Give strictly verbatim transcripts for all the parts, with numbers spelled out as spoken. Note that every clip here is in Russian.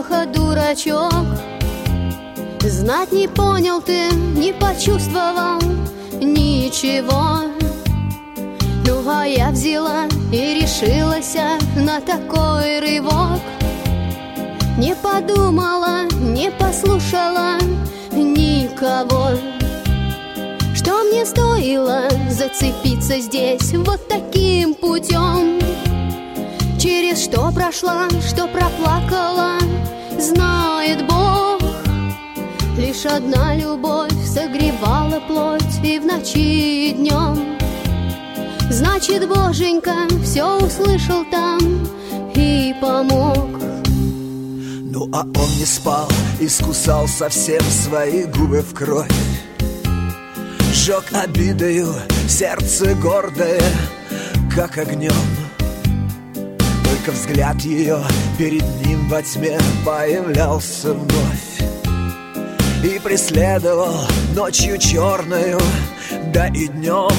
Леха дурачок. Знать не понял ты, не почувствовал ничего. Ну а я взяла и решилась на такой рывок. Не подумала, не послушала никого. Что мне стоило зацепиться здесь вот таким путем? Через что прошла, что проплакала, знает Бог. Лишь одна любовь согревала плоть и в ночи, и днем. Значит, Боженька все услышал там и помог. Ну а он не спал, искусал совсем свои губы в кровь. Жег обидою сердце гордое, как огнем. Только взгляд ее перед ним во тьме появлялся вновь и преследовал ночью черною, да и днем.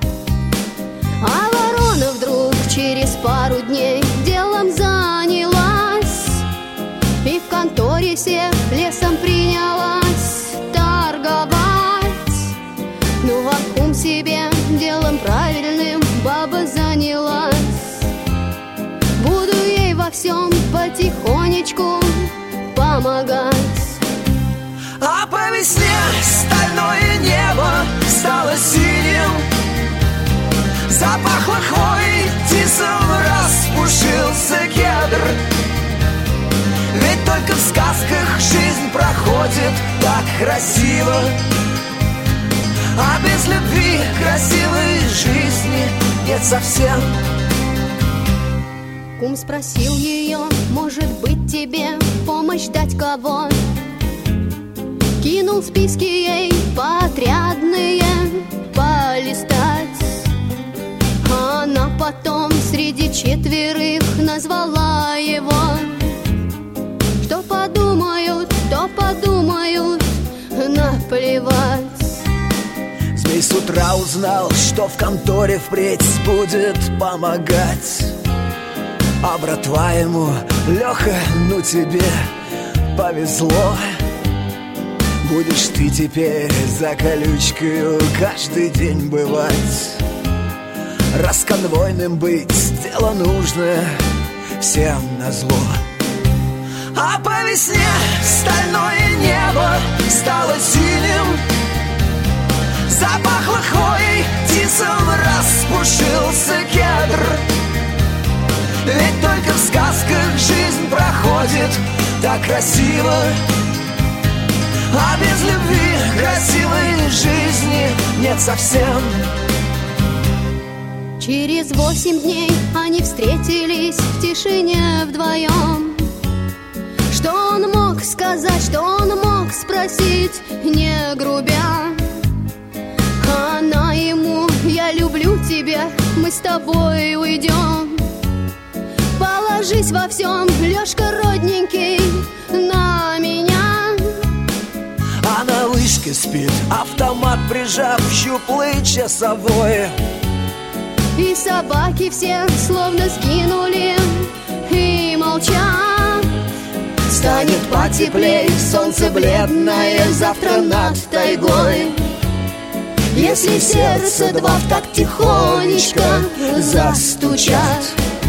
А ворона вдруг через пару дней делом занялась и в конторе сев лесом принялась торговать. Ну а кум себе делом правильным баба занялась. Буду ей во всем потихонечку помогать. А по весне стальное небо стало синим, запахло хвоей, тисом распушился кедр. Ведь только в сказках жизнь проходит так красиво, а без любви красивой жизни нет совсем. Кум спросил ее, может быть тебе помощь дать кого? Кинул списки ей подрядные полистать. А она потом среди четверых назвала его. Что подумают, то подумают, наплевать. Змей с утра узнал, что в конторе впредь будет помогать. А братва ему: Леха, ну тебе повезло. Будешь ты теперь за колючкою каждый день бывать. Раз конвойным быть дело нужное всем назло. А по весне стальное небо стало синим, запахло хвоей, тисом распушился кедр. Ведь только в сказках жизнь проходит так красиво, а без любви красивой жизни нет совсем. Через восемь дней они встретились в тишине вдвоем. Что он мог сказать, что он мог спросить, не грубя? Она ему: я люблю тебя, мы с тобой уйдем. Положись во всем, Лешка родненький, на меня. А на вышке спит, автомат прижав, щуплый часовой. И собаки все словно сгинули и молчат. Станет потеплей, солнце бледное завтра над тайгой. Если сердце два в так тихонечко застучат.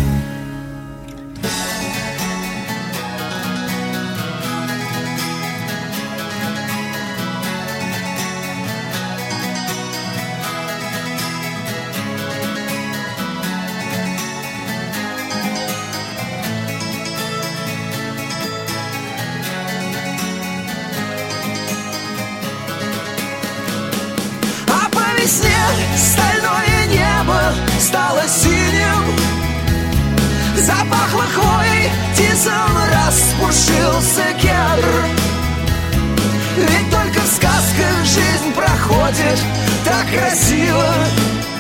Стальное небо стало синим, запахло хвоей, тисом распушился кедр. Ведь только в сказках жизнь проходит так красиво,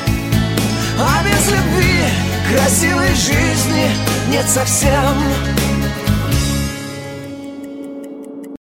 а без любви красивой жизни нет совсем.